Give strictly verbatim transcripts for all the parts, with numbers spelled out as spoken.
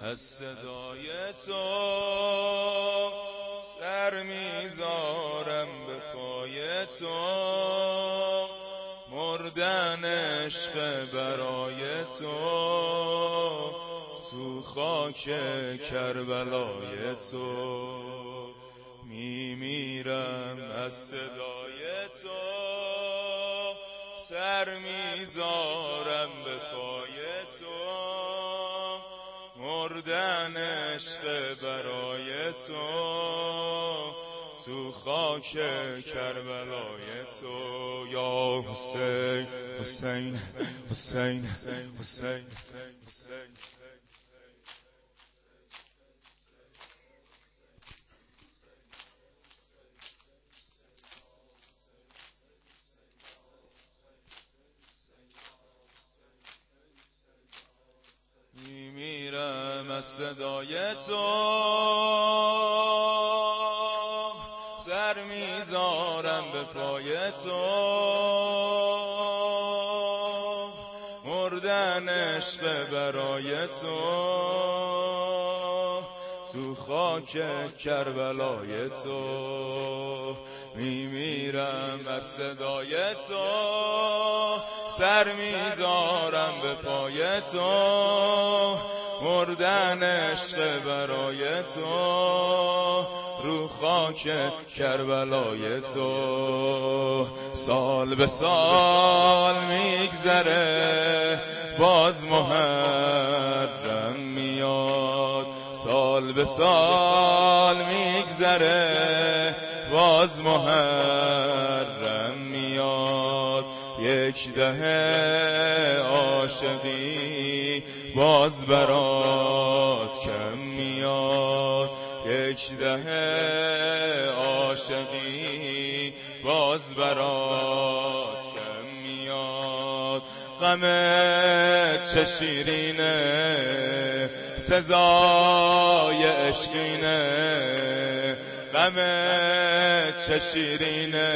از صدای تو سر میذارم به پای تو، مردن عشق برای تو، تو خاک کربلای تو میمیرم. از صدای تو سر میذارم به پای تو، مردن عشق برای تو، تو خاک کربلای تو. یا حسین حسین حسین حسین حسین. میمیرم از صدای تو سر میذارم به پای تو، مردن عشق برای تو، تو خاک کربلای تو میمیرم. از صدای تو سر میذارم به پای تو، مردن عشق برای تو، رو خاک کربلای تو. سال به سال میگذره باز محرم میاد، سال به سال میگذره باز محرم میاد. یک دهه عاشقی باز برات کم میاد، یک دهه عاشقی باز برات کم میاد. غمت چه شیرینه سزای عشقینه، غمت چه شیرینه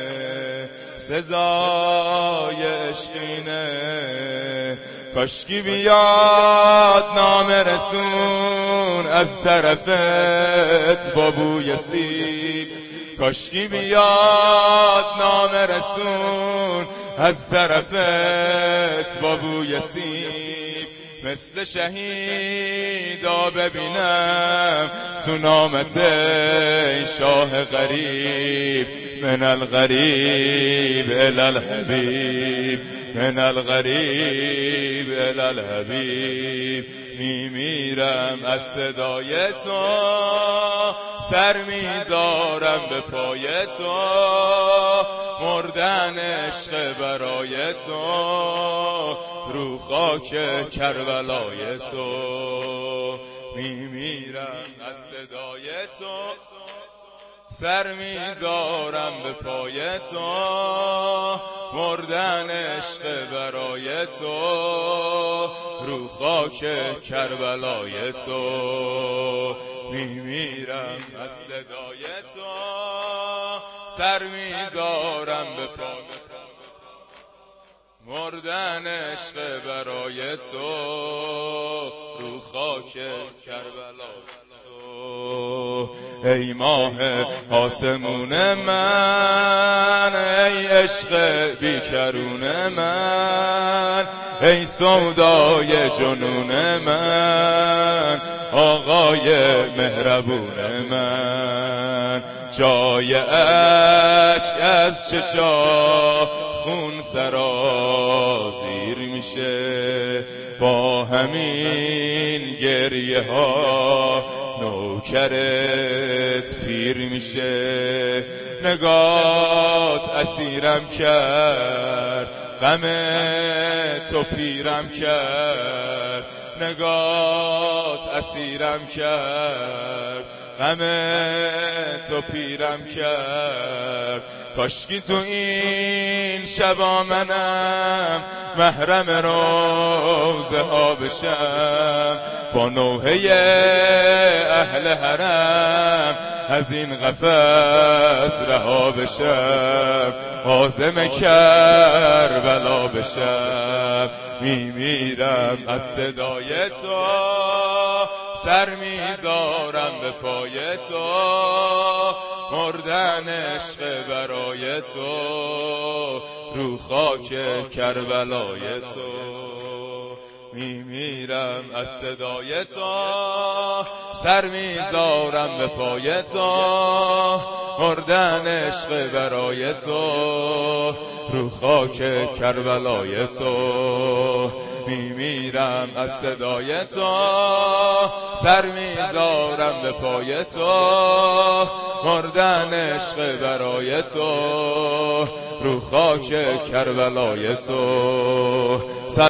سزای عشقینه. کاشکی بیاد نام رسون از طرفت با بوی سیب، کاشکی بیاد نام رسون از طرفت با بوی سیب. مثل شهیدا ببینم تو نامت ای شاه غریب، من الغریب الی الحبیب، من الغریب الی الحبیب. میمیرم از صدای تو سر میذارم به پای تو، مردن عشق برای تو، رو خاک کربلای تو میمیرم. از صدای تو سر میذارم به پای تو، مردن عشق برای تو، رو خاک کربلای تو میمیرم. از صدای تو سر میذارم به پای تو، مردن عشق برای تو، رو خاک کربلای تو. ای ماه آسمون من، ای عشق بیکرون من، ای سودای جنون من، آقای مهربون من. جای عشق از چشا خون سرازیر میشه، با همین گریه ها نوکرت پیر میشه. نگات اسیرم کرد، غم تو پیرم کرد، نگات اسیرم کرد، غم تو پیرم کرد. کاشکی تو این شبا منم محرم روزه ها بشم، با نوحه اهل حرم از این قفس رها بشم، عازم کربلا بشم. میمیرم از صدای تو، سر میذارم به پای تو، مردن عشق برای تو، رو خاک کربلای تو. میمیرم از صدای تو، سر میذارم به پای تو، مردن عشق برای تو، رو خاک کربلای تو. میمیرم از صدای تو، سر میذارم به پای تو، مردن عشق برای تو، رو خاک کربلای تو.